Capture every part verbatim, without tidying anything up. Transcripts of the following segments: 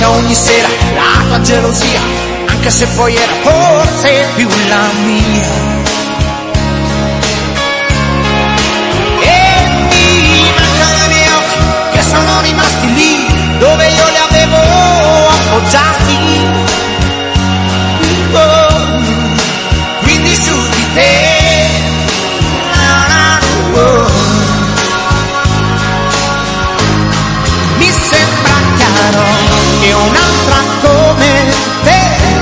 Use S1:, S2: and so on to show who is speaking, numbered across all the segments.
S1: fino a ogni sera la tua gelosia, anche se poi era forse più la mia. E mi mancano i miei occhi che sono rimasti lì dove io li avevo appoggiati. Oh, quindi su di te. Oh. Mi sembra chiaro che un'altra come te,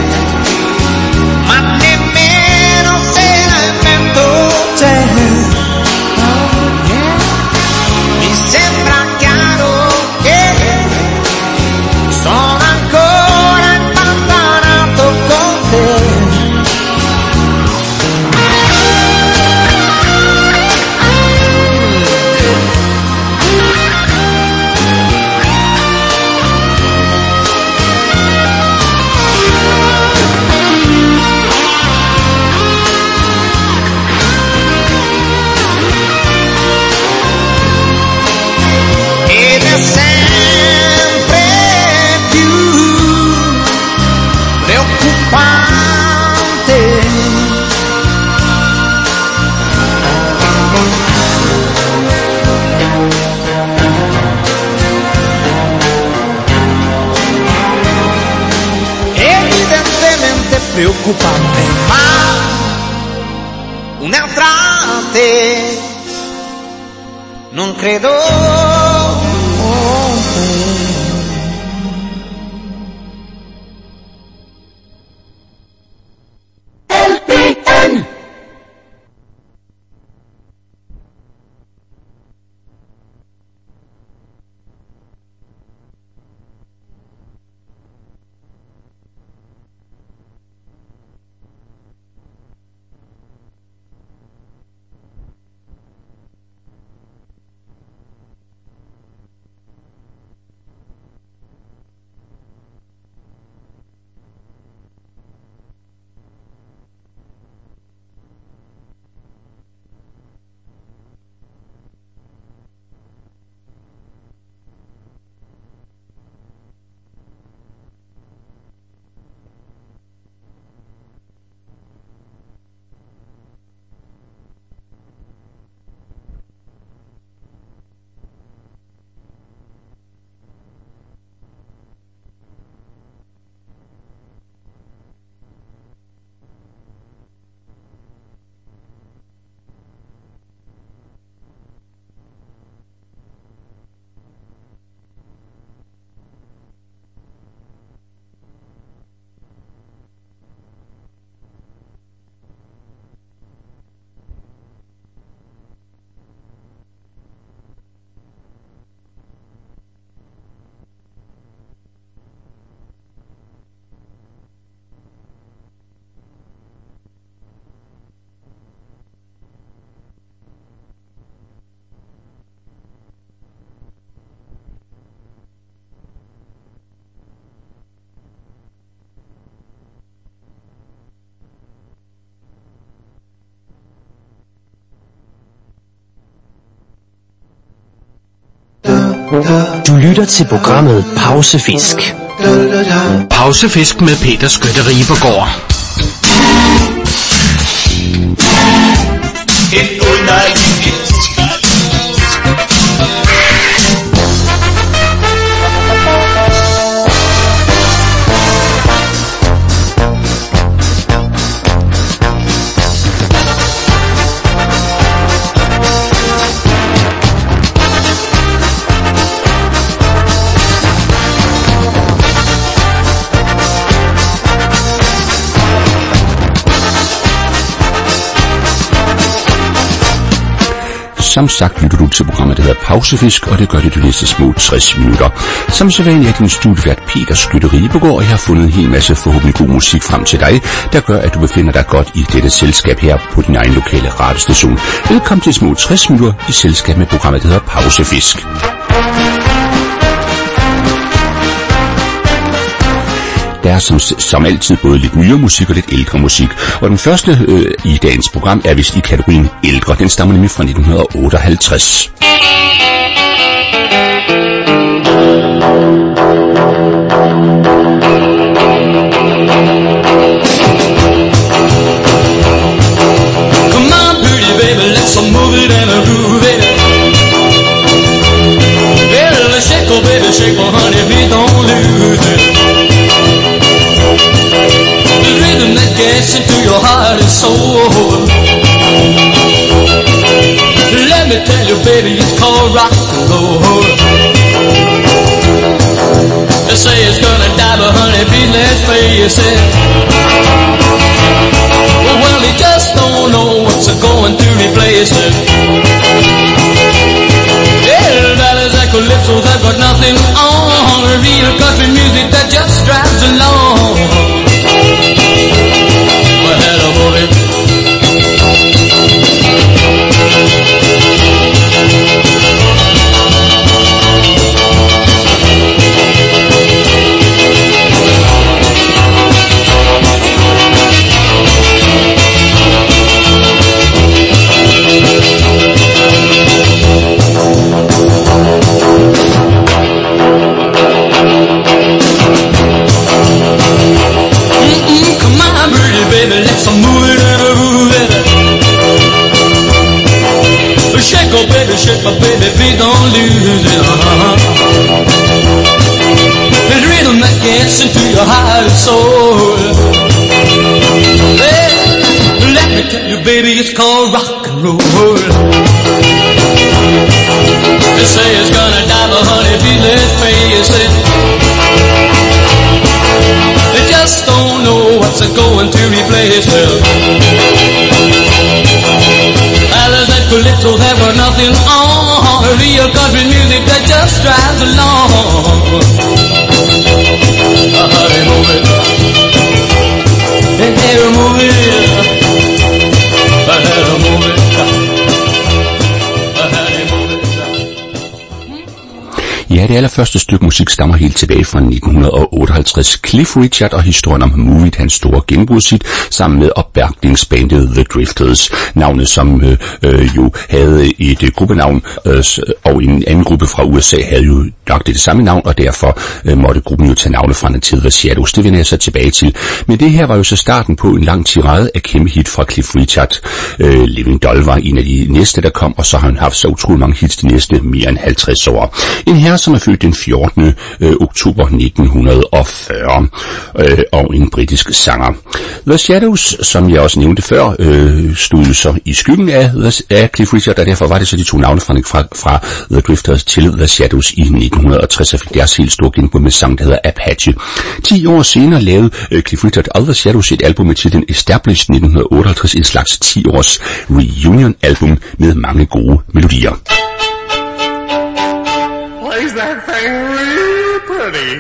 S1: ma nemmeno se la invento c'è. Oh, yeah. Mi sembra chiaro che sono ancora impantanato con te. Preoccupante, ma un'altra te non credo. Oh, L P N
S2: Du lytter til programmet Pausefisk.
S3: Pausefisk med Peter Skytte Ribergaard.
S4: Som sagt lytter du til programmet, der hedder Pausefisk, og det gør det de næste små tres minutter. Som sædvanligt er din studievært Peter Skytte Ribergaard, og jeg har fundet en hel masse forhåbentlig god musik frem til dig, der gør, at du befinder dig godt i dette selskab her på din egen lokale radiostation. Velkommen til små tres minutter i selskab med programmet, der hedder Pausefisk. Der er som, som altid både lidt nyere musik og lidt ældre musik. Og den første øh, i dagens program er vist i kategorien ældre. Den stammer nemlig fra nitten otteoghalvtreds.
S1: Come on, pretty baby, let's move it and groove it. Well, shake, oh baby, shake, oh honey, please don't lose it. The rhythm that gets into your heart and soul. Let me tell you, baby, it's called rock and roll. They say it's gonna die, but honey, please let's face it. Well, they just don't know what's going to replace it. Yeah, that is that calypso that got nothing on. Real country music that just drives along. Well, hello, boy. Baby, let's move it and move it. Shake, oh baby, shake, my baby, please don't lose it. Uh-huh. The rhythm that gets into your heart and soul. Hey, let me tell you, baby, it's called rock and roll. They say it's gonna die, but honey, please let's face it. They just don't know what's going to replace it. Alice and Calypso have got nothing on. Real country music that just drives along. Uh, they move it. They never move it. Uh, they move it.
S4: Ja, det allerførste stykke musik stammer helt tilbage fra nitten otteoghalvtreds. Cliff Richard og historien om Move It, hans store genbrudshit, sammen med opbakningsbandet The Drifters. Navnet, som øh, øh, jo havde et øh, gruppenavn, øh, og en anden gruppe fra U S A havde jo nok det, det samme navn, og derfor øh, måtte gruppen jo tage navnet fra Until the Shadows. Det vender jeg så tilbage til. Men det her var jo så starten på en lang tirade af kæmpe hit fra Cliff Richard. Øh, Living Doll var en af de næste, der kom, og så har han haft så utrolig mange hits de næste mere end halvtreds år. En herre, som er født den fjortende oktober nitten fyrre, øh, og en britisk sanger. The Shadows, som jeg også nævnte før, øh, stod så i skyggen af, af Cliff Richard, og derfor var det så de to navneforandring fra, fra The Drifters til The Shadows i nitten tres, og fik deres helt store genbrud med sang, der hedder Apache. Ti år senere lavede øh, Cliff Richard og The Shadows et album med titlen Established nitten otteoghalvtreds, en slags ti års reunion-album med mange gode melodier.
S5: Plays that thing real pretty.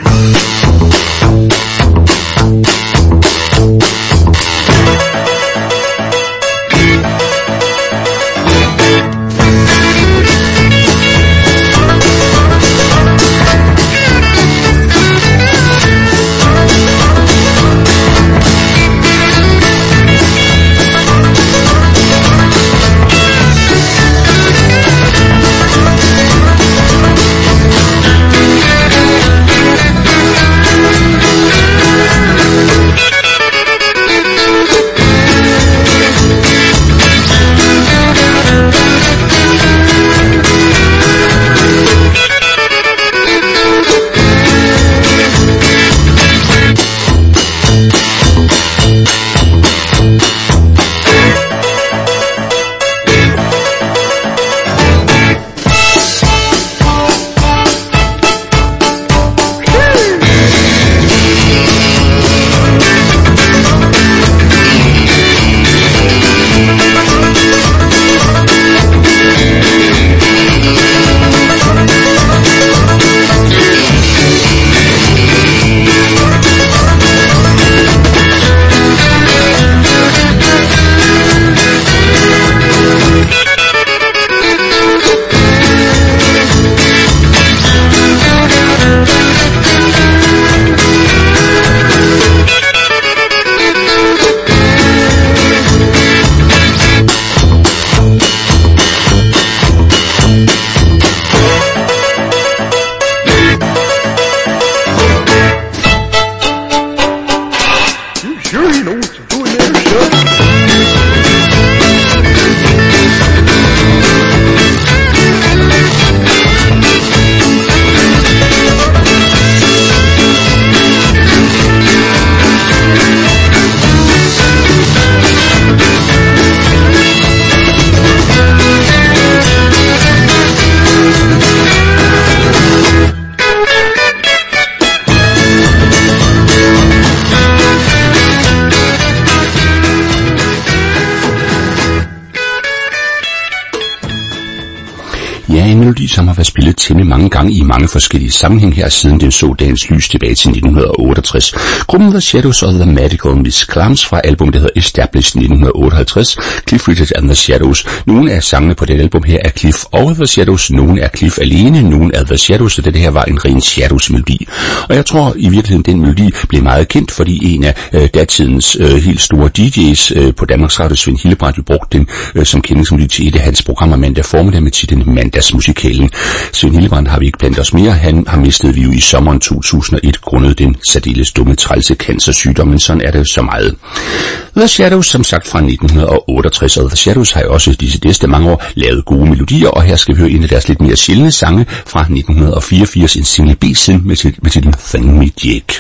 S4: en melodi, som har været spillet temmelig mange gange i mange forskellige sammenhæng her, siden den så dagens lys tilbage til nitten otteogtres. Gruppen The Shadows og The Magical Miss Clams fra albumet, der hedder Established nitten otteoghalvtreds, Cliff Richard and The Shadows. Nogle af sangene på det album her er Cliff og The Shadows, nogle er Cliff alene, nogle er The Shadows, så det her var en ren Shadows-melodi. Og jeg tror i virkeligheden, den melodi blev meget kendt, fordi en af øh, datidens øh, helt store D J's øh, på Danmarks Radio, Svend Hildebrandt, brugte den øh, som kendingsmelodi til et af hans programmer mandag formiddag med titlen Mandagsmusikalen. Svend Hildebrandt har vi ikke blandt os mere. Han har mistet vi jo i sommeren to tusind og et grundet den særdeles dumme trælse cancersygdom, men sådan er det så meget. The Shadows, som sagt fra nitten otteogtres, og The Shadows har jo også disse næste mange år lavet gode melodier, og her skal vi høre en af deres lidt mere sjældne sange fra nitten fireogfirs, en single B-side med, med titlen Thing Me Jake.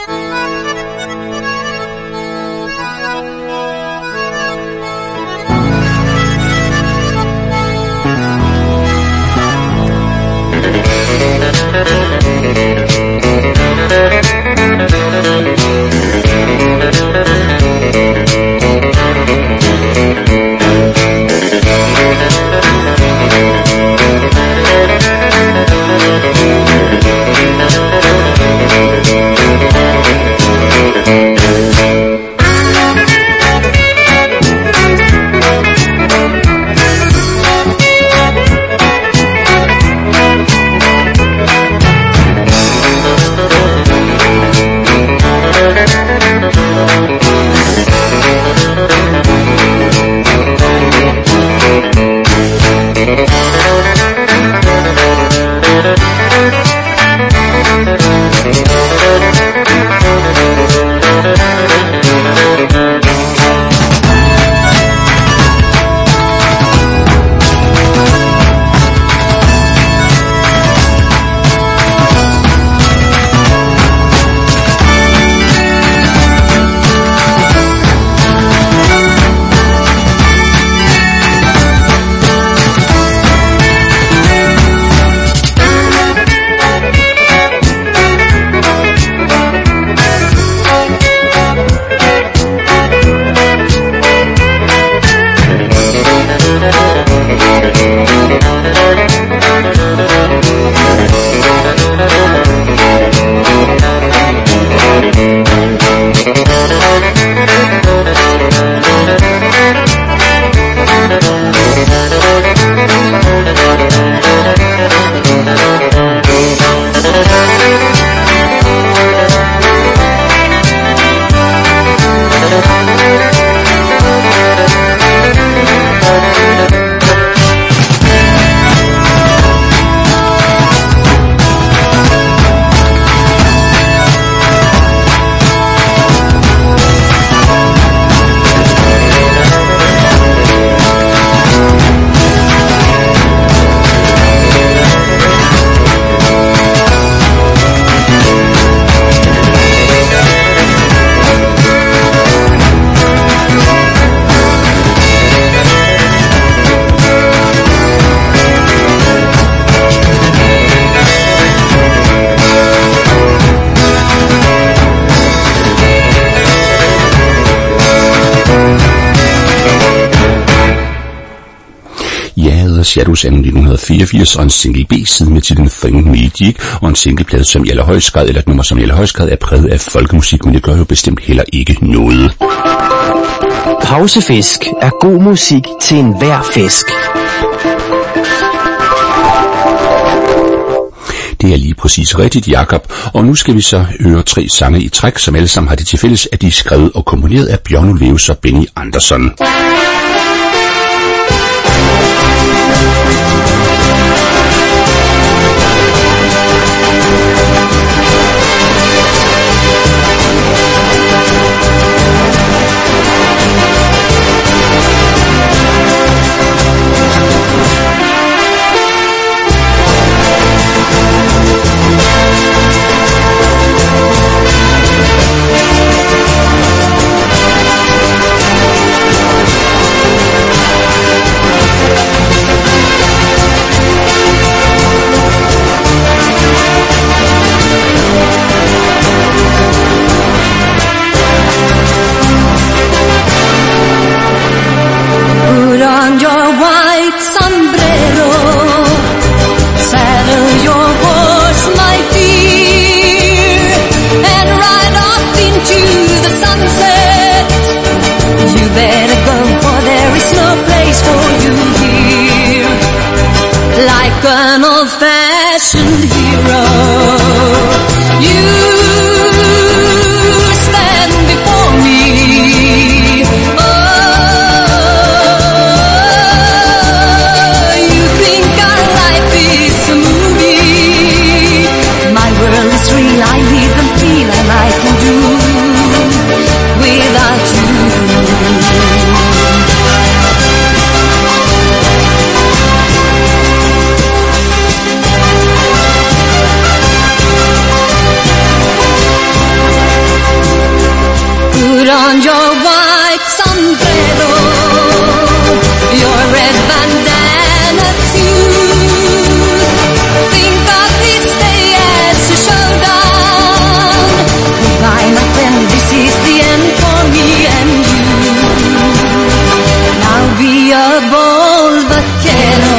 S4: Shadows af nitten fireogfirs og en single B-side med titlen Thing Me Jake, og en singleplade som i allerhøjst grad, eller et nummer som i allerhøjst grad er præget af folkemusik, men det gør jo bestemt heller ikke noget.
S2: Pausefisk er god musik til enhver fisk.
S4: Det er lige præcis rigtigt, Jakob. Og nu skal vi så høre tre sange i træk, som alle sammen har det til fælles, at de er skrevet og komponeret af Bjørn Ulvaeus og Benny Andersson.
S1: Thank
S6: an old-fashioned hero. You stand before me. Oh, you think our life is a movie. My world is real, I live and feel, and I can do without you. Put on your white sombrero, your red bandana too. Think of this day as a showdown. Goodbye, my friend, this is the end for me and you. Now be a bold vaquero.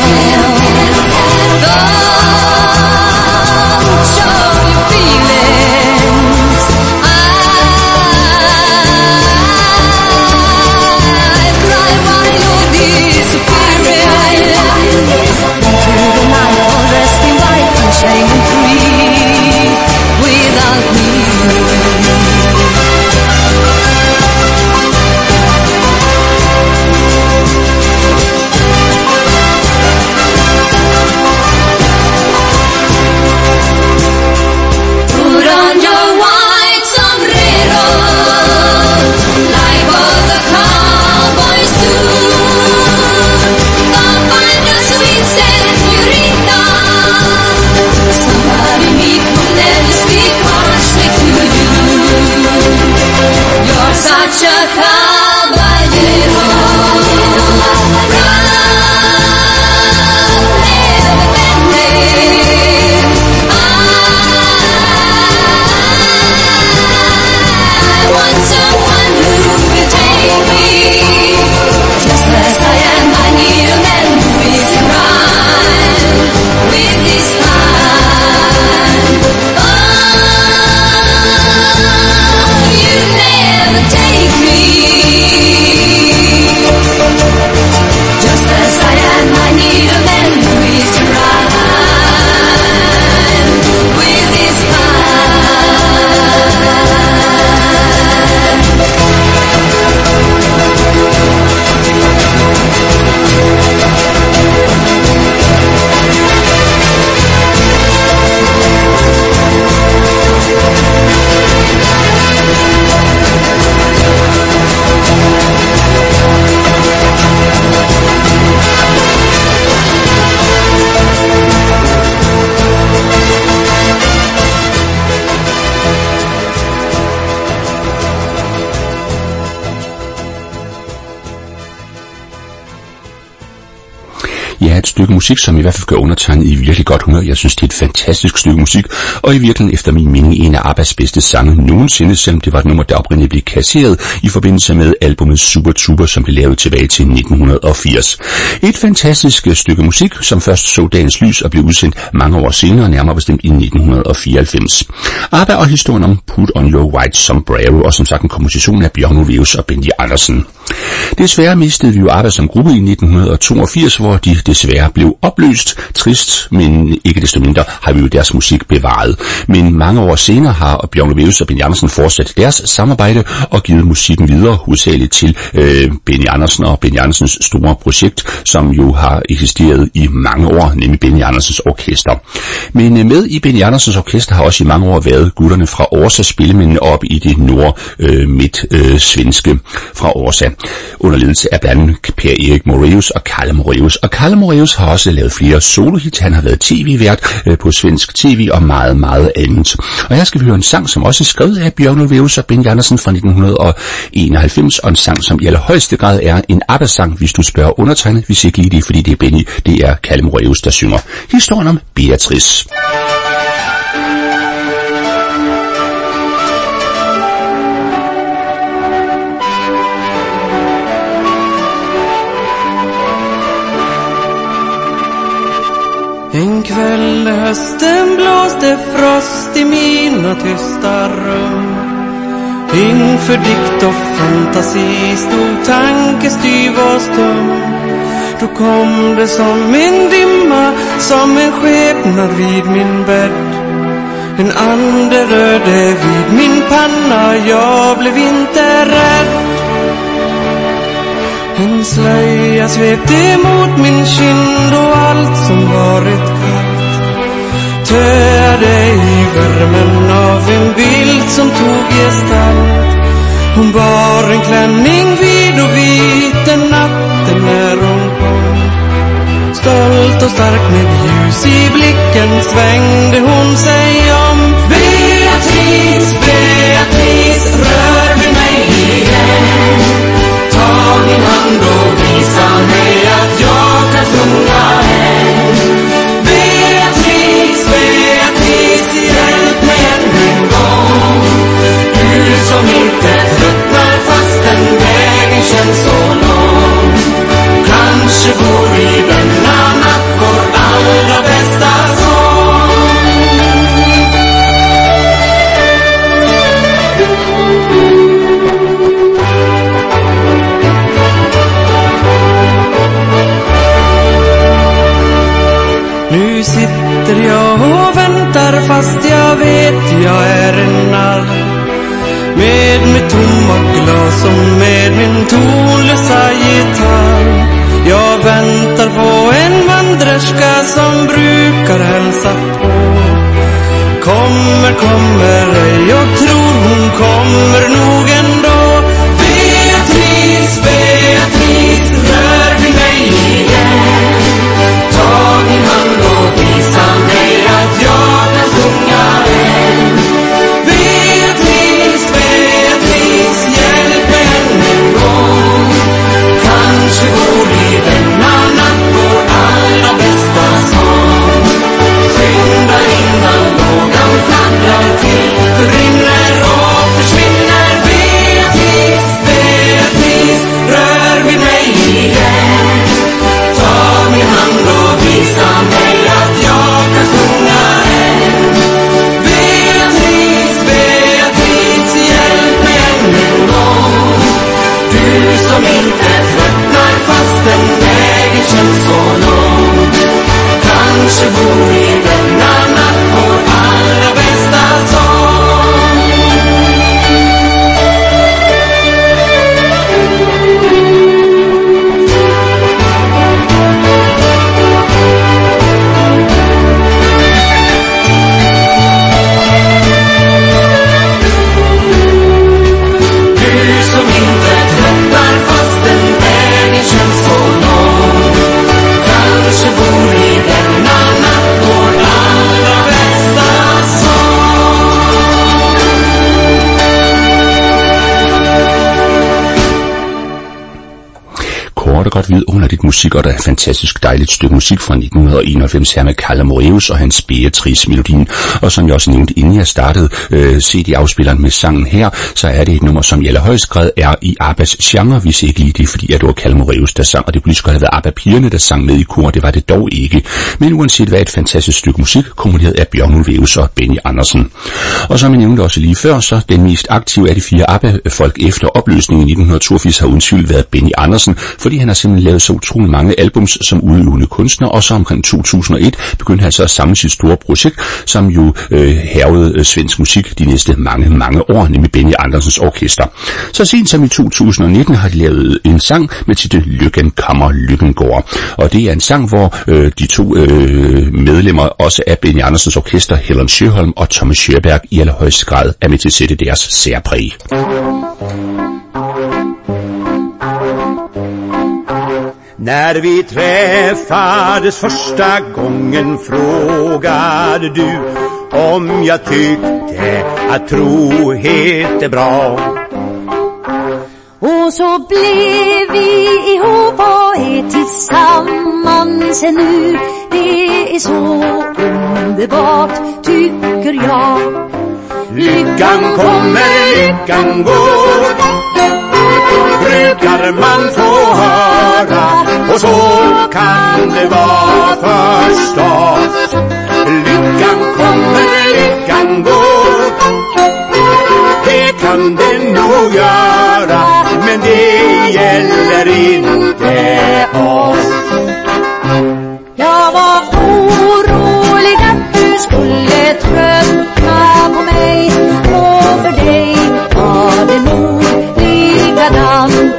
S6: Don't show your feelings. Shame and free without me. Put on your white sombrero like all the cowboys do. Come find a sweet señorita, somebody meet who never speak harshly to you. You're such a caballero. Run, evidently. I want someone who will take me just as I am. I need a man who is in rhyme with his time. Oh, you never take me just as I am. I need a man who is in rhyme with his
S4: Ja, et stykke musik, som i hvert fald gør undertegnet i virkelig godt humør. Jeg synes, det er et fantastisk stykke musik, og i virkeligheden efter min mening en af ABBAs bedste sange nogensinde, selvom det var et nummer, der oprindeligt blev kasseret i forbindelse med albumet Super Trooper, som blev lavet tilbage til nitten firs. Et fantastisk stykke musik, som først så dagens lys og blev udsendt mange år senere, nærmere bestemt i nitten fireoghalvfems. ABBA og historien om Put on Your White Sombrero, og som sagt en komposition af Bjørn Ulvaeus og Benny Andersen. Desværre mistede vi jo ABBA som gruppe i nitten toogfirs, hvor de desværre blev opløst. Trist, men ikke desto mindre har vi jo deres musik bevaret. Men mange år senere har Bjørn Ulvaeus og Benny Andersen fortsat deres samarbejde og givet musikken videre, hovedsageligt til øh, Benny Andersen og Benny Andersens store projekt, som jo har eksisteret i mange år, nemlig Benny Andersens Orkester. Men øh, med i Benny Andersens Orkester har også i mange år været gutterne fra Orsa, spillemændene op i det nord-midt-svenske øh, fra Orsa, under ledelse af blandt andet Per Erik Moraeus og Kalle Moraeus. Og Kalle Moraeus har også lavet flere solohits. Han har været tv-vært øh, på svensk tv og meget, meget andet. Og her skal vi høre en sang, som også er skrevet af Bjørn Ulvaeus og Benny Andersen fra nitten enoghalvfems, og en sang, som i allerhøjeste grad er en ABBA-sang, hvis du spørger undertegnet. Vi siger ikke lige det, fordi det er Benny, det er Kalle Moraeus, der synger historien om Beatrice.
S7: En kväll hösten blåste frost i mina tysta rum. Inför dikt och fantasi stod tankestyv och stum. då kom det som en dimma, som en skepnad vid min bädd. En ande rörde vid min panna, jag blev inte rädd. En slöja svepte mot min kind och allt som varit kallt töade i värmen av en bild som tog gestalt. Hon bar en klänning vid och vit den natten när hon kom. Stolt och stark med ljus i blicken svängde hon sig om. Beatrice, Beatrice, rör vid mig igen. Ta min hand och visa mig att jag kan sjunga än. Beatrice, Beatrice, hjälp mig än en gång. Du som inte tröttnar fastän vägen känns så lång. Kanske bor i denna natt vår allra bästa sång. Nu sitter jag och väntar fast jag vet jag är en narr. Med mitt tomma glas och med min tonlösa gitarr. Jag väntar på en vandrerska som brukar hälsa på. Kommer, kommer ej, jag tror hon kommer nog ändå. Beatrice, Beatrice, rör vid mig igen. Ta min hand och visa mig att jag kan sjunga än. Beatrice, Beatrice, hjälp mig än en gång. Kanske går i denna natt vår allra bästa sång. Skynda innan lågan fladdrar till, förinner och försvinner. Beatrice, Beatrice, rör vid mig igen. Ta min hand och visa mig att jag kan sjunga än. Beatrice, Beatrice, hjälp mig än en gång. Du som inte tröttnar fastän vägen känns så lång. Kanske bor i denna natt vår allra bästa sång. Du som inte tröttnar fastän vägen känns så lång. Kanske bor i denna natt vår allra bästa sång.
S4: Kort og godt vidunderligt musik, og der er et fantastisk dejligt stykke musik fra nitten enoghalvfems her med Kalle Moraeus og hans Beatrice-melodien. Og som jeg også nævnte, inden jeg startede øh, C D-afspilleren med sangen her, så er det et nummer, som i allerhøjst grad er i Abbas genre, hvis ikke lige det, fordi at det var Kalle Moraeus, der sang, og det kunne lige have været Abba-pigerne, der sang med i kor, det var det dog ikke. Men uanset hvad, et fantastisk stykke musik, komponeret af Bjørn Ulvaeus og Benny Andersen. Og som jeg nævnte også lige før, så den mest aktive af de fire Abba-folk efter opløsningen i nitten toogfirs har uden tvivl været Benny Andersen, fordi han har simpelthen lavet så utrolig mange albums som udøvende kunstner, og så omkring to tusind og et begyndte han så at samle sit store projekt, som jo øh, hærgede øh, svensk musik de næste mange, mange år, nemlig Benny Andersens orkester. Så sent som i to tusind og nitten har de lavet en sang med titel Lykken kommer, lykken går, og det er en sang, hvor øh, de to øh, medlemmer også af Benny Andersens orkester, Helen Sjöholm og Thomas Sjöberg, i allerhøjeste grad er med til at sætte deres særpræg.
S8: När vi träffades första gången frågade du om jag tyckte att trohet är bra.
S6: Och så blev vi ihop och är tillsammans nu. Det är så underbart tycker jag.
S8: Lyckan kommer, lyckan går, brukar man få höra, och så kan det vara förstås. Lyckan kommer, lyckan går, det kan kan det nog göra, men det gäller inte oss.
S6: Jag var orolig att du skulle tröttna på mig, och för dig var det nog likadant.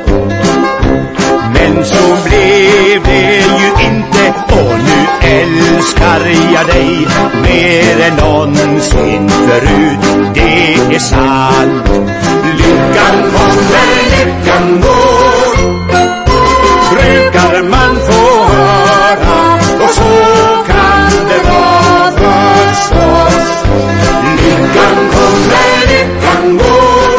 S8: Men så blev det ju inte, och nu älskar jag dig mer än någonsin förut. Det är sant. Lyckan kommer, lyckan går, brukar man få höra, och så kan det vara förstås. Lyckan kommer, lyckan går,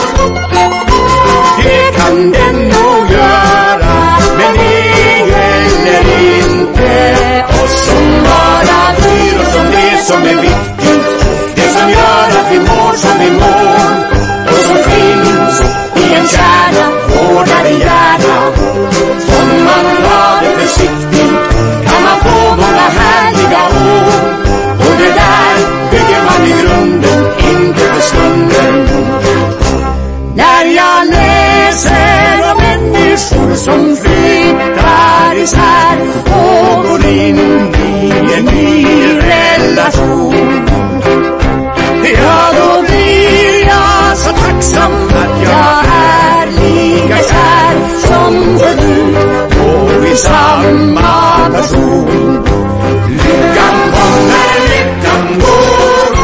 S8: det kan den nog göra, men det gäller inte oss som bara bryr oss om det som är viktigt, det som gör att vi mår som vi mår, och som finns i en kärna hårdare hjärna. Om man har det försiktigt kan man få många härliga år, och det där bygger man i grunden, inte för stunden. När jag läser om människor som flyttar isär och går in i en ny relation, ja då blir jag så tacksam att jag är lika kär som förut och i samma person. Lyckan kommer, lyckan går,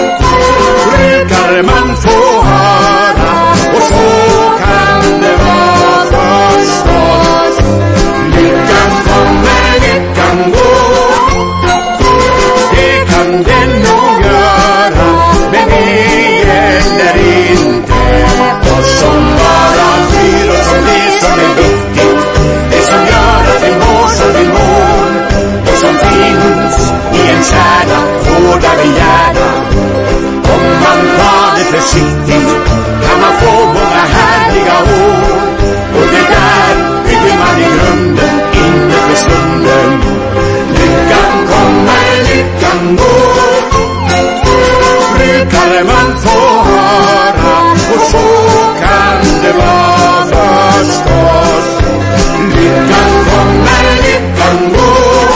S8: brukar man få höra, och så kan det vara förstås. Lyckan kommer, lyckan går, det kan den nog göra, men det gäller inte oss som bara bryr oss om det som är viktigt, det som gör att vi mår som vi mår, och som finns i en kärna hårdare hjärna. Om man tar det försiktigt kan man få många härliga år, och det där bygger man i grunden, inte för stunden. Lyckan kommer, lyckan går, brukar man få höra, och så kan det vara förstås. Lyckan kommer, lyckan går,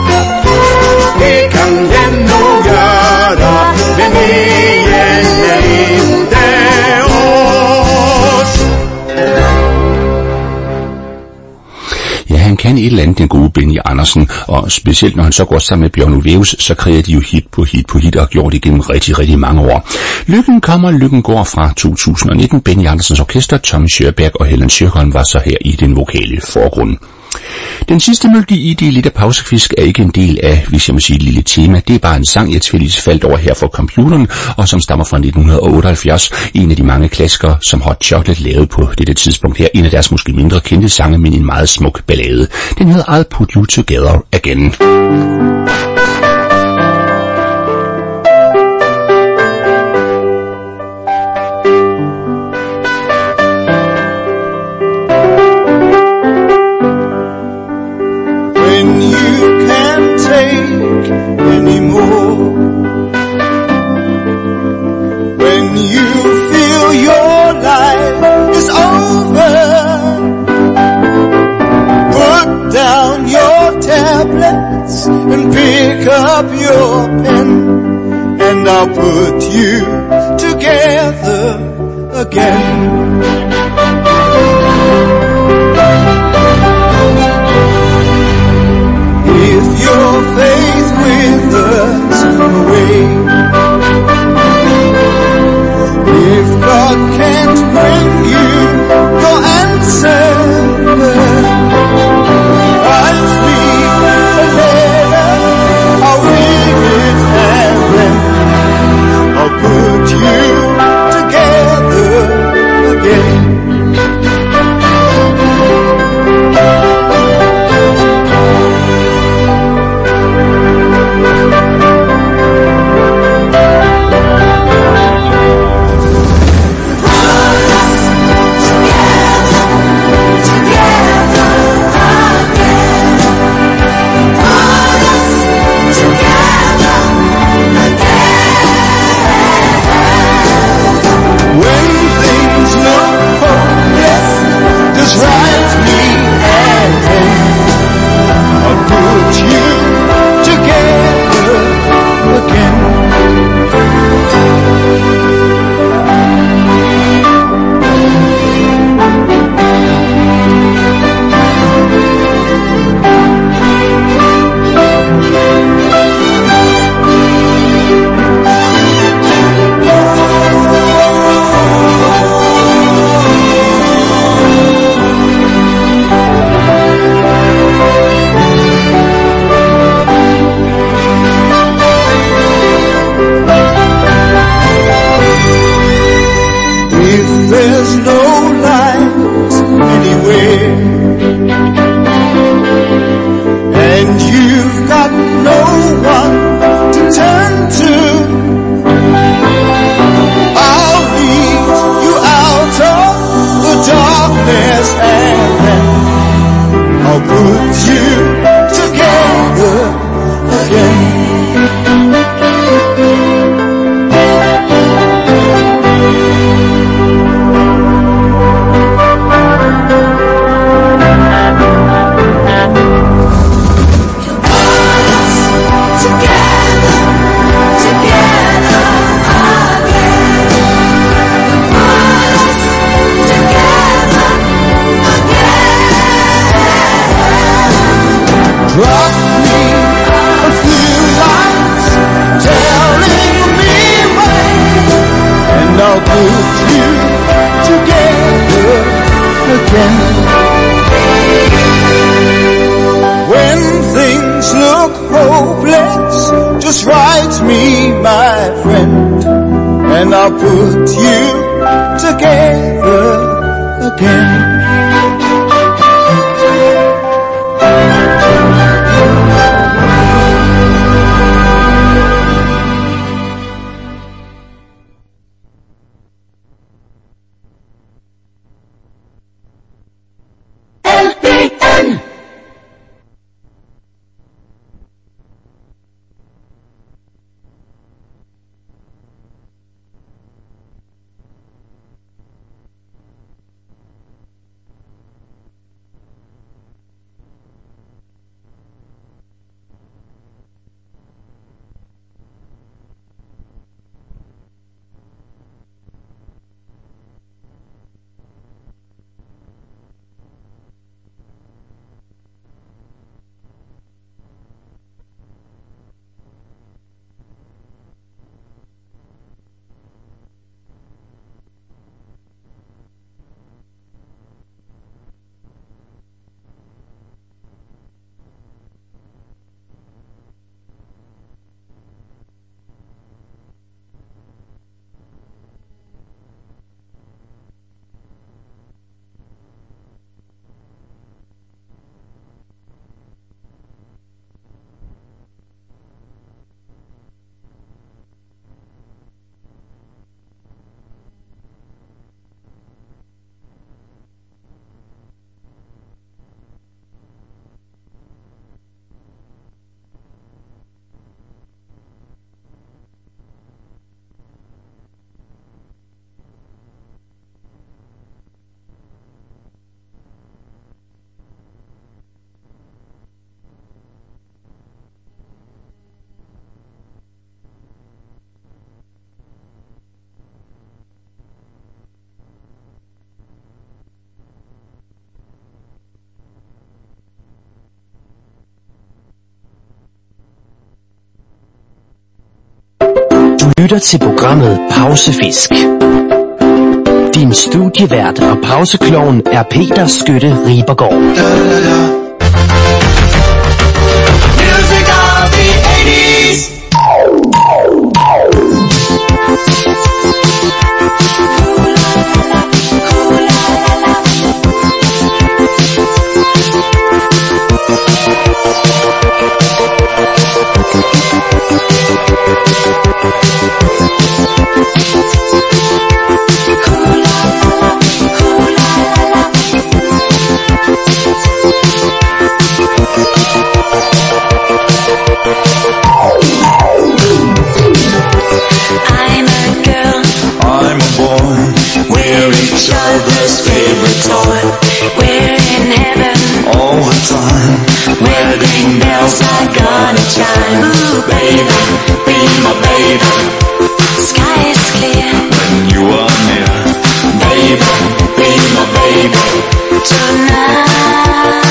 S8: det kan den nog göra, men det gäller inte oss.
S4: Ja, han kan et eller andet, den gode Benny Andersen, og specielt når han så går sammen med Bjørn Ulvaeus, så kræver de jo hit på hit på hit og har gjort det gennem rigtig, rigtig mange år. Lykken kommer, lykken går fra to tusind og nitten. Benny Andersens orkester, Tommy Sjørberg og Helen Sjørholm var så her i den vokale forgrund. Den sidste melodi i det lille pausefisk er ikke en del af, hvis jeg må sige, et lille tema. Det er bare en sang, jeg tilfældigvis faldt over her for computeren, og som stammer fra nitten otteoghalvfjerds. En af de mange klassikere, som Hot Chocolate lavede på dette tidspunkt her. En af deres måske mindre kendte sange, men en meget smuk ballade. Den hedder I'll Put You Together Again.
S9: And pick up your pen, and I'll put you together again. If your faith withers away, if God can't bring you your answer, I'll speak a letter, I'll read it and then I'll put you together again. Just write to me, my friend, and I'll put you together again.
S2: Du lytter til programmet Pausefisk. Din studievært og pauseklovn er Peter Skytte Ribergaard.
S10: Music of the eighties. I'm a girl,
S9: I'm a boy,
S10: we're each other's favorite toy. We're in heaven
S9: all the time.
S10: wedding bells are gonna chime. Ooh, baby, be my baby. Sky is clear
S9: When you are near,
S10: baby, be my baby. Tonight,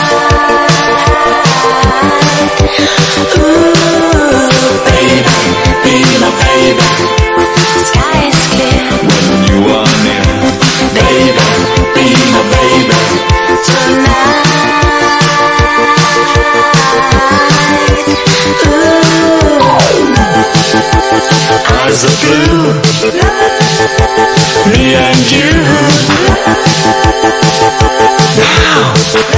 S10: ooh, baby, be my baby. Sky is clear
S9: when you are near,
S10: baby, be my baby. Tonight, ooh,
S9: eyes are blue, me and you.
S10: wow,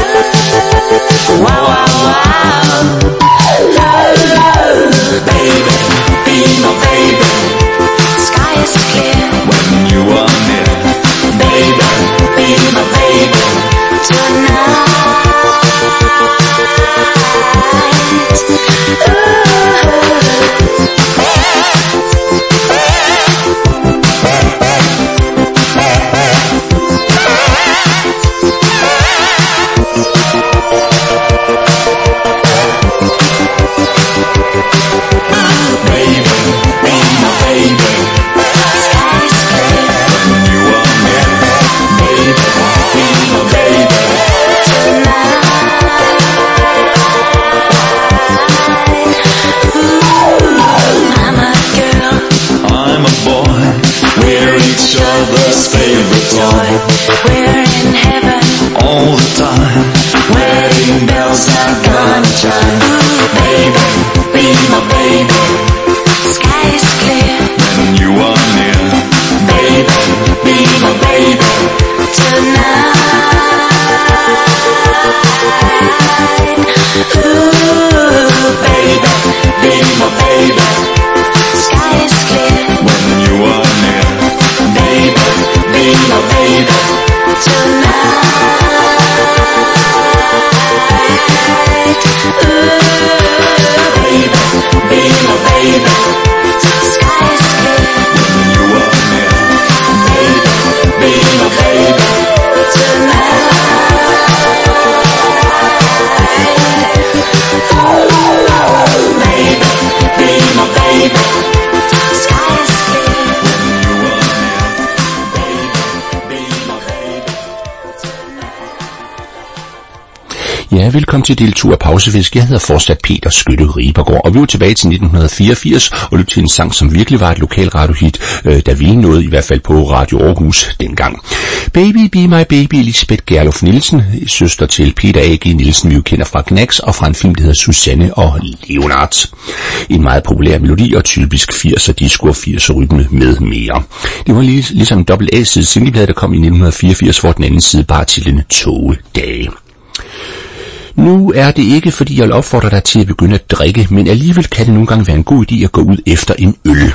S10: wow, wow, wow. Baby, be my baby. Sky is clear
S9: When you are near,
S10: baby, be my baby. Tonight, we're in heaven
S9: all the time.
S10: wedding bells are gonna chime. Ooh, baby, be my baby.
S4: Ja, velkommen til del to af Pausefisk. Jeg hedder fortsat Peter Skytte Ribergaard, og vi var tilbage til nitten fireogfirs og lyttede til en sang, som virkelig var et lokalradiohit, øh, da vi nåede i hvert fald på Radio Aarhus dengang. Baby Be My Baby, Elisabeth Gerlof Nielsen, søster til Peter A G Nielsen, vi jo kender fra Knacks, og fra en film, der hedder Susanne og Leonard. En meget populær melodi og typisk firser disco og firser rytme med mere. Det var lige, ligesom en dobbelt A-side singleplade, der kom i nitten fireogfirs, hvor den anden side bare til den togedage. Nu er det ikke, fordi jeg vil opfordre dig til at begynde at drikke, men alligevel kan det nogle gange være en god idé at gå ud efter en øl.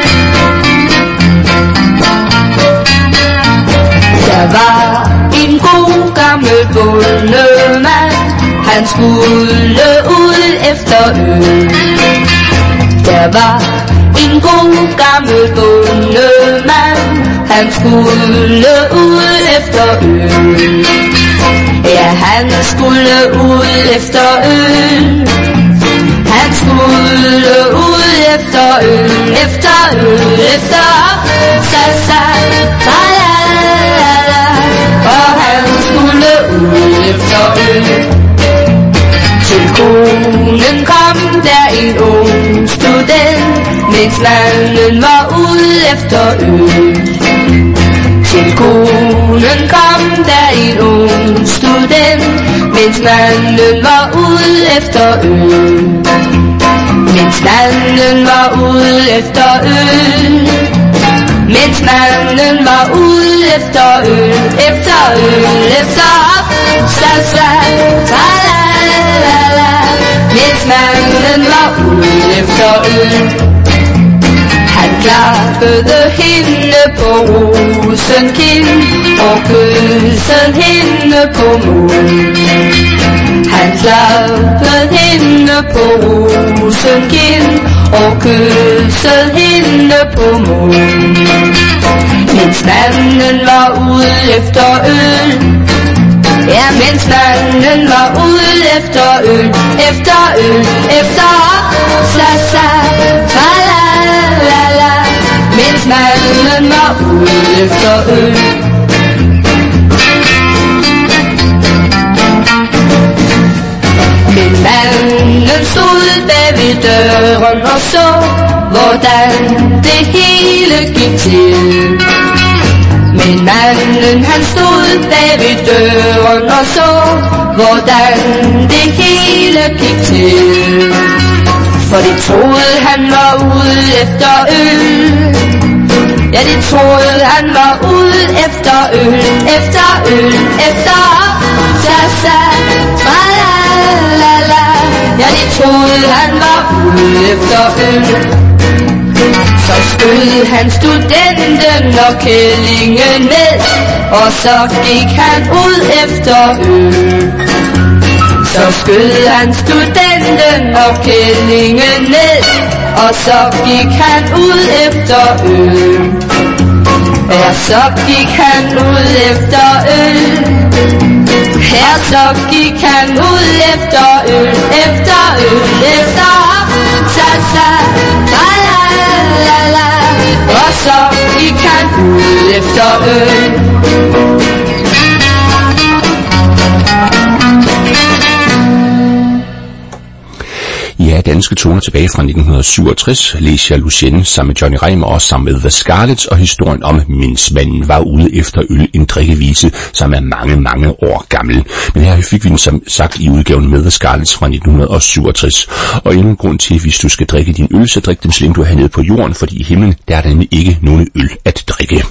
S6: Der var en god gammel bondemand, han skulle ud efter øl. Der var en god gammel bondemand, han skulle ud efter øl. Ja, han skulle ud efter øl. Han skulle ud efter øl, efter øl, efter salsa, la la la la. Og han skulle ud efter øl. Til konen kom der en ung student, mens manden var ude efter øl. Til konen kom der en ung student, mens manden var ude efter øl. Mens manden var ude efter øl. Mens manden var ude efter øl, efter øl, efter salsa, la la la la. Mens manden var ude efter øl. Han klappede hende på rosenkind og kyssede hende på munden. Han klappede hende på rosenkind og kyssede hende på munden. Mens manden var ude efter øl. Ja, mens manden var ude efter øl, efter øl, efter salsa, la la la la. Mens manden var ude efter øl. Men manden stod bag ved døren og så, hvordan det hele gik til. Men manden han stod bag ved døren og så, hvordan det hele gik til. For de troede han var ude efter øl. Ja, de troede han var ude efter øl, efter øl, efter salsa, la la la la. Ja, de troede han var ude efter øl. Så skød han studenten og kællingen ned, og så gik han ud efter øl. Så skød han studenten og kællingen ned, og så gik han ud efter øl. Ja, så gik han ud efter øl. Ja, så gik han ud efter øl, efter øl, efter salsa, la la la la. Og så gik han ud efter øl.
S4: Ja, danske toner tilbage fra nitten syvogtres, Lecia Lucienne sammen med Johnny Reimer og sammen med The Scarlets, og historien om mens manden var ude efter øl, en drikkevise, som er mange, mange år gammel. Men her fik vi den som sagt i udgaven med The Scarlets fra nitten syvogtres. Og endnu en grund til, hvis du skal drikke din øl, så drik dem så længe du er hernede på jorden, fordi i himlen der er der nemlig ikke nogen øl at drikke.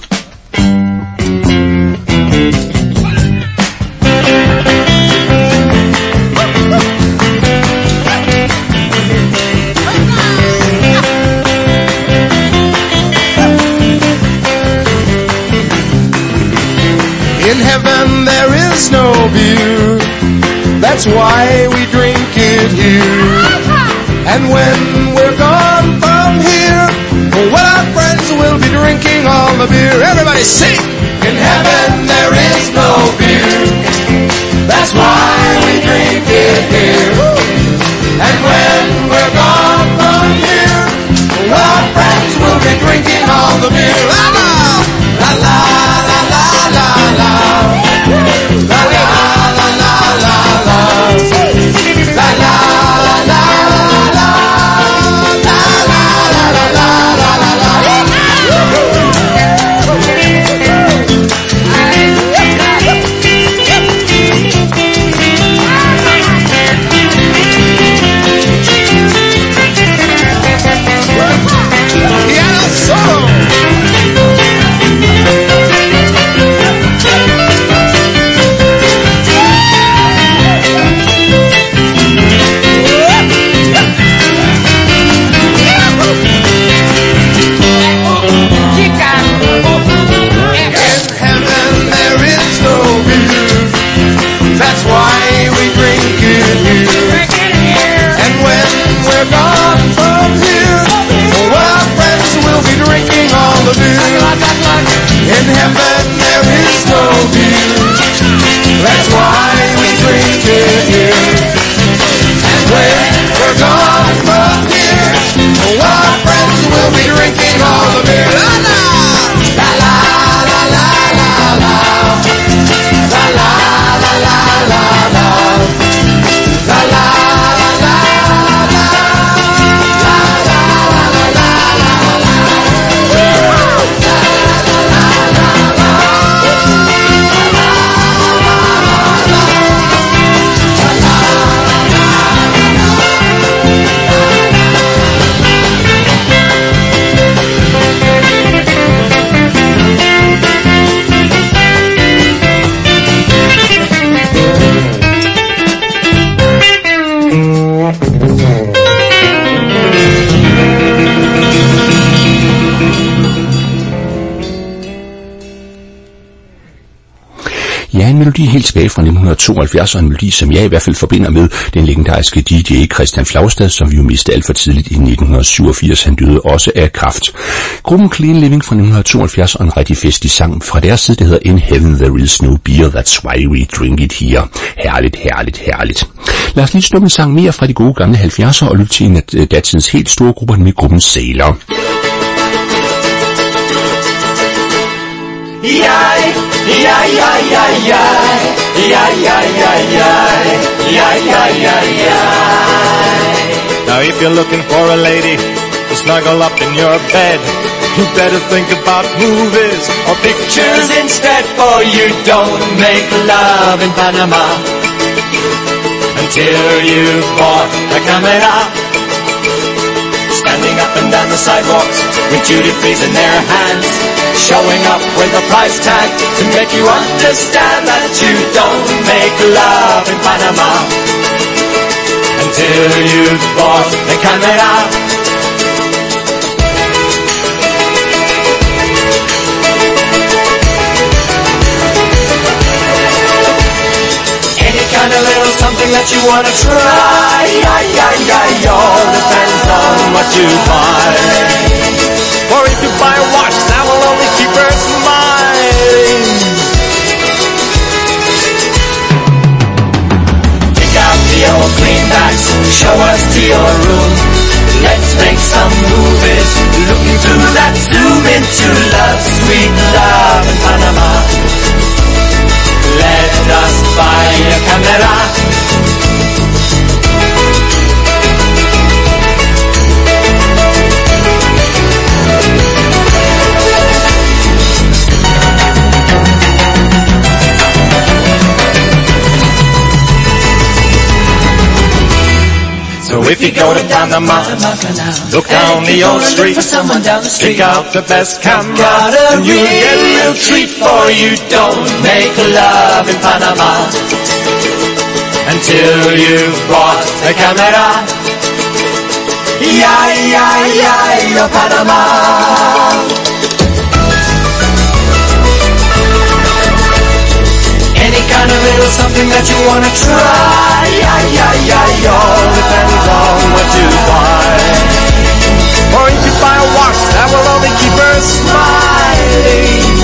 S11: In heaven there is no beer, that's why we drink it here. And when we're gone from here, well, our friends will be drinking all the beer. Everybody sing! In heaven there is no beer, that's why we drink it here. And when we're gone from here, well, our friends will be drinking all the beer. La la la la la la la la la la la la la. we're gone from here, oh, our friends will be drinking all the beer. In heaven there is no beer, that's why we drink it here. And when we're gone from here, oh, our friends will be drinking all the beer. La la la la la la la la la la la la la la la la.
S4: Ja, en melodi helt tilbage fra nitten tooghalvfjerds, og en melodi, som jeg i hvert fald forbinder med den legendariske D J Christian Flagstad, som vi jo mistede alt for tidligt i nitten syvogfirs. Han døde også af kræft. Gruppen Clean Living fra nitten tooghalvfjerds, og en rigtig festlig sang fra deres side, der hedder In Heaven There Is No Beer, That's Why We Drink It Here. Herligt, herligt, herligt. Lad os lige snuppe en sang mere fra de gode gamle halvfjerdser og lytte til en af datidens helt store grupper med gruppen Sailor.
S10: Yay, yay, yay, yay, yay, yay, yay, yay, yay, yay, yay, yay, yay.
S11: Now if you're looking for a lady to snuggle up in your bed, you better think about movies or pictures instead, for you don't make love in Panama until you've bought a camera. Standing up and down the sidewalks with duty-frees in their hands, showing up with a price tag to make you understand that you don't make love in Panama until you've bought the camera. Any kind of little something that you wanna try, ay, ay, ay, all depends on what you buy. Or if you buy a watch, that will only keep her smiling. Take out the old greenbacks, show us to your room. Let's make some movies, looking through that zoom into love, sweet love in Panama. Let us buy a camera. So if you go to Panama, look down the old street, pick out the best camera, and you'll get a little treat, for you don't make love in Panama until you've bought a camera. Yeah, yeah, yeah, yeah, Panama. Any kind of little something that you wanna try, yeah, yeah, yeah, all depends on what you buy. Or if you buy a watch, that will only keep her smiling.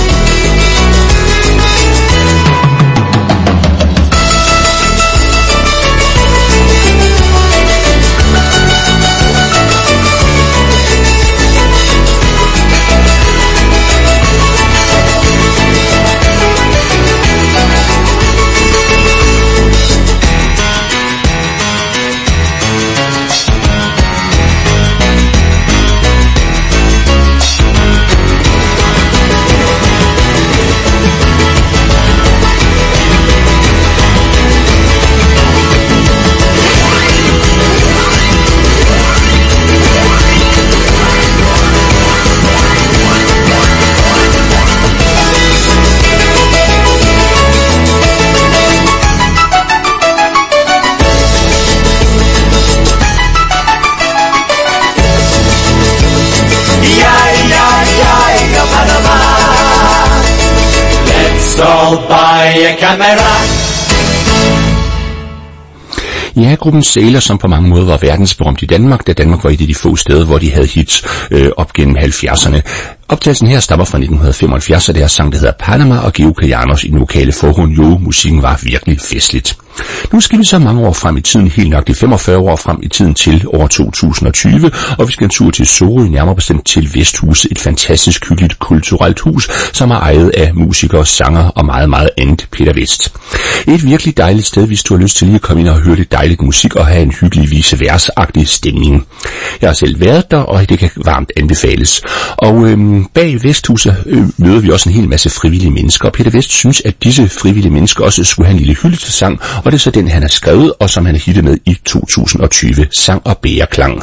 S10: All buy a camera.
S4: Ja, gruppen Sailor, som på mange måder var verdensberømt i Danmark, da Danmark var et af de få steder, hvor de havde hits øh, op gennem halvfjerdserne. Optagelsen her stammer fra nitten femoghalvfjerds, og det er sang, der hedder Panama, og Geo Kajanos i den lokale forhånd. Jo, musikken var virkelig festligt. Nu skal vi så mange år frem i tiden, helt nok de femogfyrre år frem i tiden til år to tusind og tyve, og vi skal en tur til Sorø, nærmere bestemt til Vesthuset, et fantastisk hyggeligt kulturelt hus, som er ejet af musikere, sanger og meget, meget andet Peter Vest. Et virkelig dejligt sted, hvis du har lyst til lige at komme ind og høre lidt dejligt musik og have en hyggelig vice-vers-agtig stemning. Jeg har selv været der, og det kan varmt anbefales. Og øhm, bag Vesthuset øh, møder vi også en hel masse frivillige mennesker, og Peter Vest synes, at disse frivillige mennesker også skulle have en lille hyldestsang, og det er så den, han har skrevet, og som han er hittet med i to tusind og tyve, Sang og Bæreklang.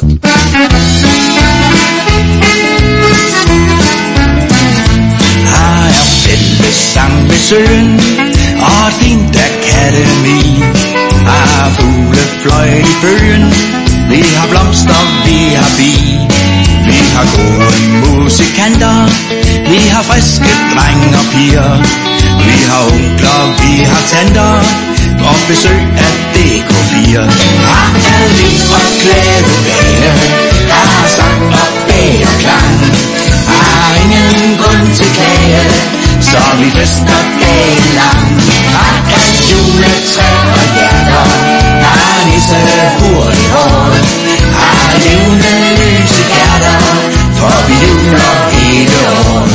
S12: Her er fællessang ved søen, og din akademi. Her er fuglefløjt i bøgen, vi har blomster, vi har bi. Vi har gode musikanter, vi har friske drenge og piger. Vi har onkler, vi har tanter, og besøg af D K fire. Her er liv og glæde dage, her er sang og bæreklang. Her er ingen grund til klage, så vi fester dagen lang. Her er juletræ og hjerter, her er nisse hurtigt hår. Her er levende lys i hjerter, for vi juler hele år.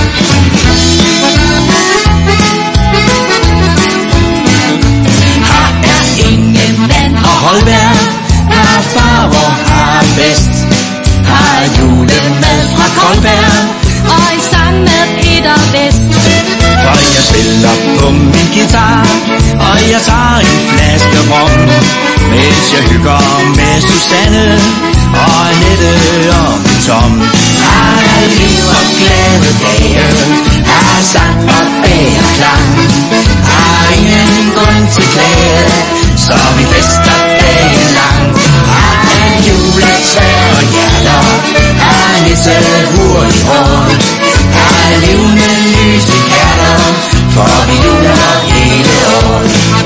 S12: Holberg, her farver, her bedst. Her er julemad fra Koldberg,
S6: og en sang med Peter Vest.
S12: For jeg spiller på min guitar, og jeg tager en flaske rom, mens jeg hygger med Susanne og Annette og min Tom. Her er liv og glade dage, her er sang og bæreklang. Her er ingen grund til klage, så vi fester dagen lang. Her er juletræ og hjerter, her er nisse hurtigt hår. Her er levende lys i hjerter, for vi juler hele år.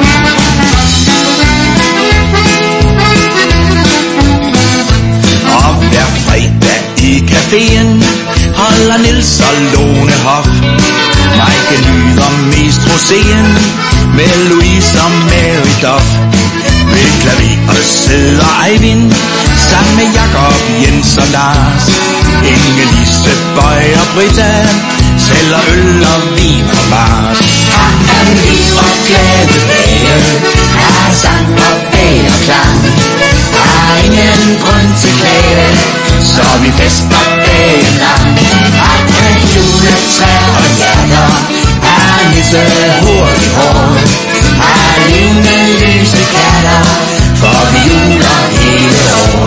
S12: Og hver fredag i caféen holder Niels og Lone hof. Mike nyder mest roséen med Louise og Mary Duff. Ved klaveret sidder Eivind sammen med Jakob, Jens og Lars. Inge-Lise, Bøj og Britta sælger øl og vin og Mars. Her er liv og glade dage, her er sang og bæreklang. Der er ingen grund til klage, så vi fester dagen lang. Her er juletræ og hjerter, her er nisse hurtigt hår. Her er levende lys i katter, for vi juler hele år.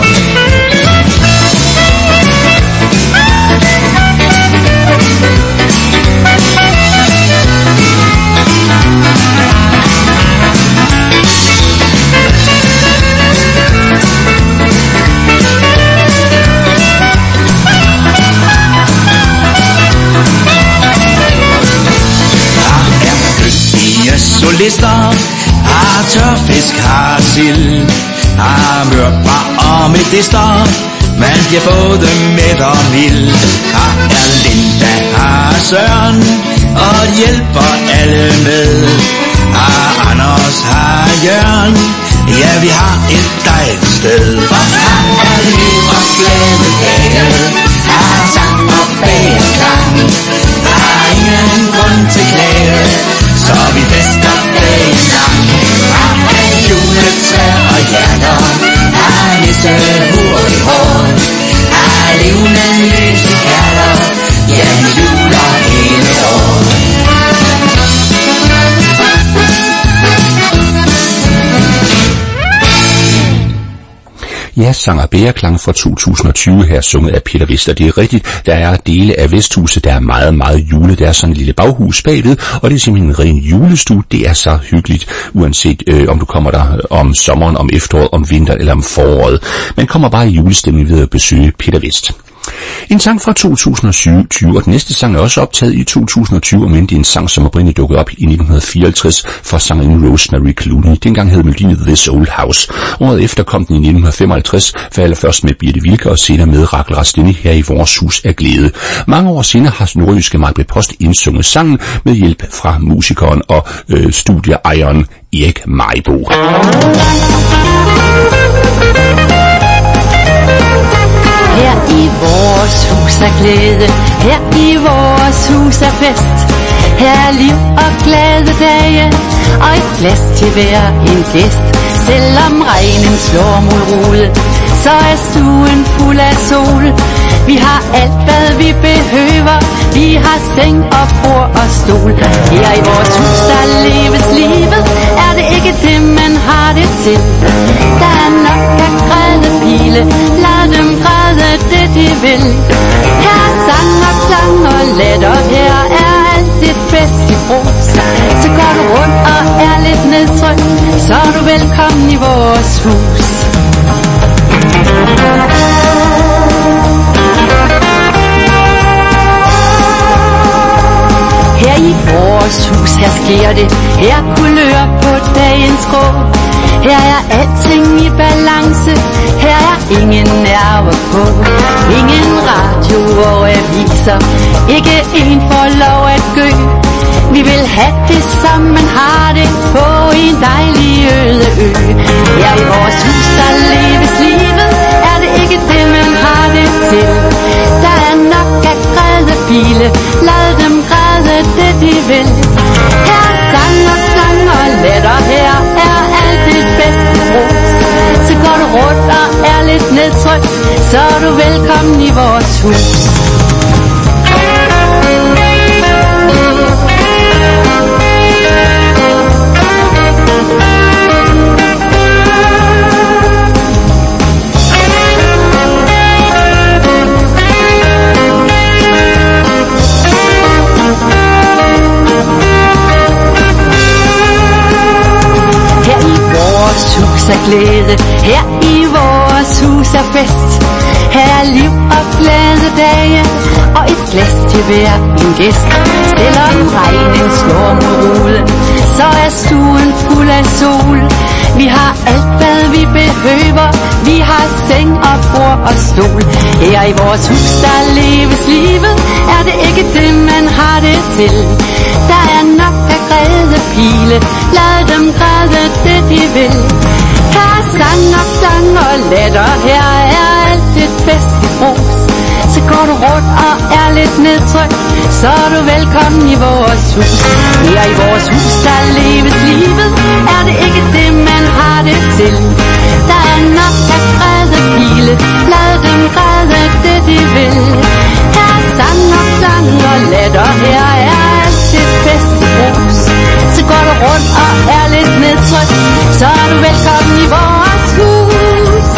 S12: Solister har tørfisk, har sild, har mørbar og medister, man bliver både mæt og mild. Her er Linda, her Søren, og hjælper alle med. Her Anders, her Jørgen, ja vi har et dejligt sted. For her er liv og glæde dage, her er sang og bæreklang. Der er ingen grund til klage, så vi fester dagen lang. Her er juletræ og hjerter, her er nisse hurtigt hår. Her er levende lys i hjerter, ja vi juler hele år.
S4: Ja, sang og bæreklang fra to tusind og tyve her, sunget af Peter Vest, og det er rigtigt, der er dele af Vesthuset, der er meget, meget jule, der er sådan et lille baghus bagved, og det er simpelthen en ren julestue, det er så hyggeligt, uanset øh, om du kommer der om sommeren, om efteråret, om vinteren eller om foråret. Man kommer bare i julestemning ved at besøge Peter Vest. En sang fra to tusind og tyve, og den næste sang er også optaget i to tusind og tyve, men det er en sang, som oprindeligt dukkede op i nitten fireoghalvtreds for sangerinden Rosemary Clooney. Dengang hed melodien This Old House. Året efter kom den i nitten femoghalvtreds, for allerførst med Birte Wilke og senere med Rachel Rasteni her i Vores Hus af Glæde. Mange år senere har nordjyske Maj-Britt Post indsunget sangen med hjælp fra musikeren og øh, studieejeren Erik Majbo.
S13: Her i vores hus er glæde, her i vores hus er fest. Her er liv og glade dage, og et glas til hver en gæst. Selvom regnen slår mod rude, så er stuen fuld af sol. Vi har alt hvad vi behøver, vi har seng og bord og stol. Her i vores hus der leves livet, er det ikke det man har det til. Der er nok af græde pile, lad dem græde det de vil. Her er sang og klang og latter, her er alt et bedst i brus. Så går du rundt og er lidt nedtrykt, så er du velkommen i vores hus. Her i vores hus, her sker det, her kulør på dagens grå. Her er alting i balance, her er ingen nerver på. Ingen radio og aviser, ikke en får lov at gø. Vi vil have det som man har det på en dejlig øde ø. Her i vores hus, der leves livet, er det ikke det man har det til. Der er nok at græde pile, lad dem græde det de vil. Her er sang og sang og latter, her er alt det bedste brus. Så går du rundt og er lidt nedtrykt, så er du velkommen i vores hus. Hus er glæde, her i vores hus er fest. Her er liv og glade dage, og et glas til hver en gæst. Selvom regnen slår mod ruden, så er stuen fuld af sol. Vi har alt hvad vi behøver, vi har seng og bord og stol. Her i vores hus der leves livet, er det ikke det man har det til. Der er nok af græde pile, lad dem græde det de vil. Her er sang og sang og latter, her er alt det bedste i brus. Så går du rundt og er lidt nedtrykt, så er du velkommen i vores hus. Her i vores hus der leves livet, er det ikke det man har det til. Der er nok af græde pile, lad dem græde det de vil. Her er sang og sang og latter, her er alt det bedste i brus. Så går du rundt og er lidt nedtrykt, så er du velkommen i vores hus.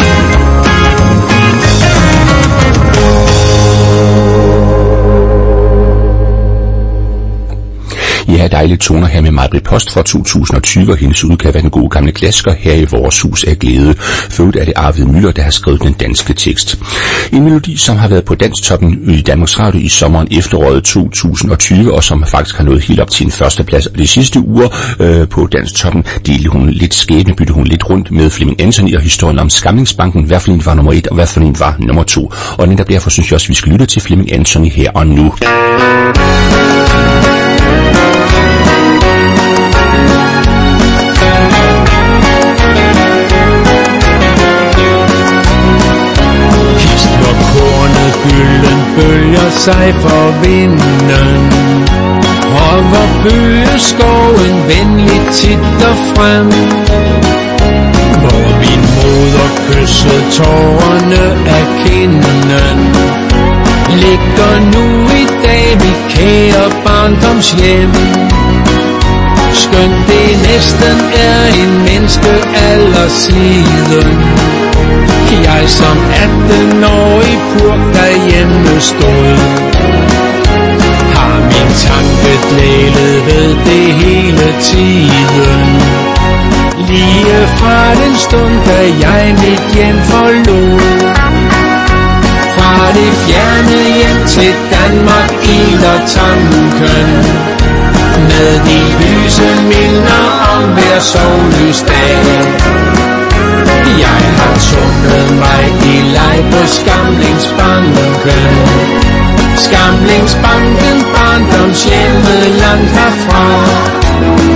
S4: Ja, dejlige toner her med Maj-Britt Post fra to tusind og tyve, og hendes udgave af den gode gamle klassiker her i Vores Hus af Glæde. Født er det Arvid Müller, der har skrevet den danske tekst. En melodi, som har været på Danstoppen i Danmarks Radio i sommeren efteråret to tusind og tyve, og som faktisk har nået helt op til en førsteplads. Og de sidste uger øh, på Danstoppen delte hun lidt skæbne, byttede hun lidt rundt med Flemming Anthony og historien om Skamlingsbanken. Hvad for en var nummer et, og hvad for en var nummer to. Og netop derfor synes jeg også, vi skal lytte til Flemming Anthony her og nu.
S14: Gylden bølger sig for vinden, og hvor bøgeskoven venligt titter frem, hvor min moder kyssede tårerne af kinden, ligger nu i dag mit kære barndomshjem. Skønt det næsten er en menneskealder siden, jeg som atten-årig purk derhjemme stod, har min tanke dvælet ved det hele tiden. Lige fra den stund, da jeg mit hjem forlod, fra det fjerne til Danmark iler tanken med de lyse minder om hver sollysdag. Jeg har sundet mig i leg på Skamlingsbanken, Skamlingsbanken, barndomshjemmet langt herfra.